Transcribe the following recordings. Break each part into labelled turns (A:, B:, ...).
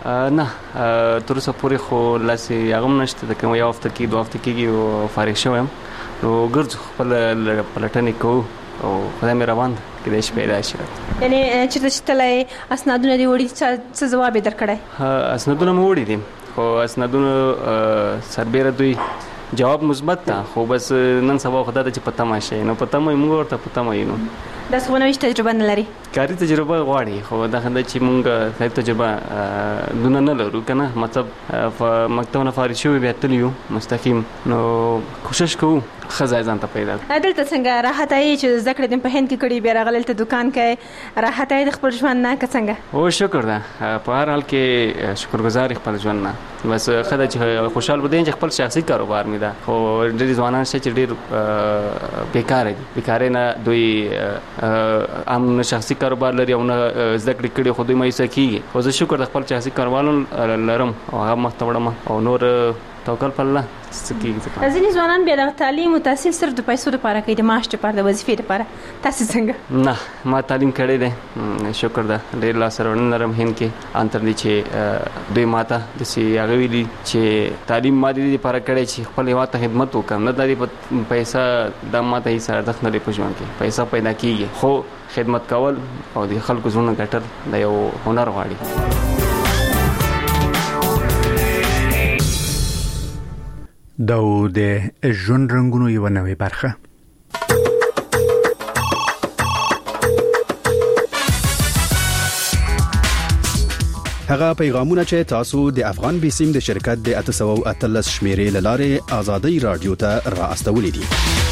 A: نه تر اوسه پورې خو لاسې هغه هم نشته د کوم یو هفته کې 2 هفته کېږي او فارغ شوی یم نو ګرځو خپل پلټنې کوو او خدای مې روان ده کېدای شي پیدا شي.
B: یعنې چېرته چې تللی اسنادونه دې وړي څه ځواب یې درکړی؟
A: اسنادونه مې وړي دي خو اسنادونه سربیره دوی جواب مثبت ده خو بس نن سبا خو دا ده چې په تمه شي نو په تمه موږ ورته په تمه یو نو
B: داسې خو نه وي چې تجربه نه لري.
A: کاري تجربه غواړي خو دا خنده چې موږ کاري تجربه دونه نه لرو که نه مطلب مکتب نه فارغ شوي بیا تللي یو مستقیم نو کوشش کوو ښه ځای ځان ته پیدا کړو.
B: دلته څنګه راحته یې چې زده کړې دې په هند کې کړي بیا راغلی دلته دوکان کوې راحته یې د خپل ژوند نه که څنګه؟
A: او شکر ده په هر حال کې شکرګزار خپل ژوند نه بس ښه ده چې خوشحال به دی چې خپل شخصي کاروبار مې ده خو ډېر ځوانان شته چې ډېر بیکاره دي بیکارۍ نه دوی هم نه شخصي کاروبار لري او نه زده کړې کړي خو دوی مایوسه کېږي خو زه شکر د خپل شخصي کاروبار لرم او هغه مخته وړم او نور توکل په الله څه کېږي.
B: ځینې ځوانان بیا د تعلیم او تحصیل صرف د پیسو لپاره کوي د معاش لپاره د وظیفې لپاره تاسې څنګه؟
A: نه ما تعلیم کړی دی شکر ده ډېر لاسته راوړنې لرم هند کې ان تر دې چې دوی ماته داسې هغه ویلي چې تعلیم ما د دې لپاره کړی چې خپل هېواد ته خدمت وکړم نه د دې پیسه دا ماته هېڅ ارزښت نه لري په ژوند کې پیسه پیدا کېږي خو خدمت کول او د خلکو زړونه ګټل دا یو هنر غواړي.
C: دا د ژوند رنګونو یو نوې برخه.
D: هغه پیغامونه چې تاسو د افغان بیسیم د شرکت د 813 شمیرې لاره آزادۍ رادیو ته را استولې دي.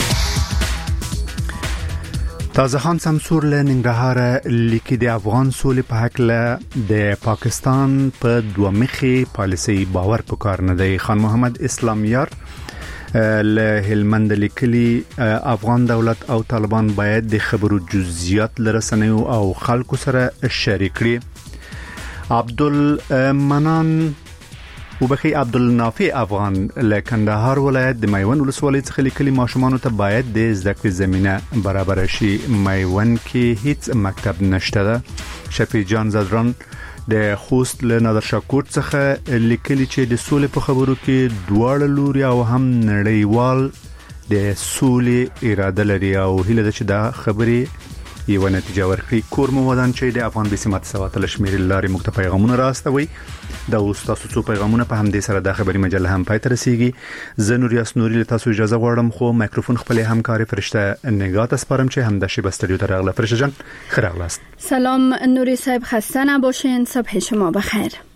C: تازه خان سمسور له ننګرهار لیکي د افغان سولې په حق له د پاکستان په دومخي پالیسي باور پکار نه دی. خان محمد اسلامیار له هلمند لیکلي افغان دولت او طالبان باید د خبرو جزئیات لرسنیو او خلکو سره شریک کړي. عبدالمنان وبخي عبدالنافع افغان له کندهار ولایت د میوند ولسوالۍ څخه لیکلي ماشومان ته باید د زده کړې زمينه برابر شي. میوند کې هیڅ مکتب نشته ده. شفیع جان زدران د خوست له نادر شاکور څخه لیکلي چې د سولې په خبرو کې دواړه لوري او هم نړیوال د سولې اراده لري او هیله ده چې دا خبرې یو نتیجه ورکړي. کور مو ودان چې د افغان بیسیمات سواتل شمیرې لارې مخ ته پیغامونه راستوي. دا اوس تاسو څو پیغامونه په همدې سره د خبري مجله هم پای ته رسیږي. زه نور یاسنوري له تاسو اجازه غواړم خو مایکروفون خپل همکار فرشته نگات اسپارم چې هم د شی بستریو ته راغله. فرشته جان خیر اغلاست.
E: سلام نوری صاحب خسته نباشین. صبح شما بخیر.